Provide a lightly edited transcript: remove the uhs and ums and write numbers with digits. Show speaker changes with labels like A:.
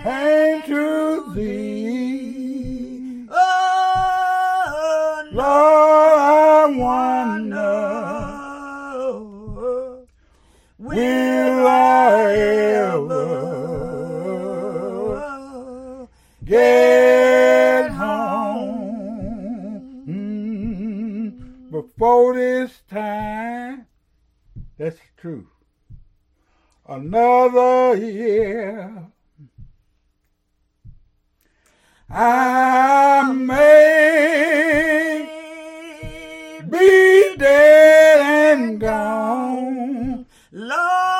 A: came to thee.
B: Oh,
A: Lord, I wonder, will I ever get home before this time? That's true. Another year, I may be dead and gone.
B: Lord,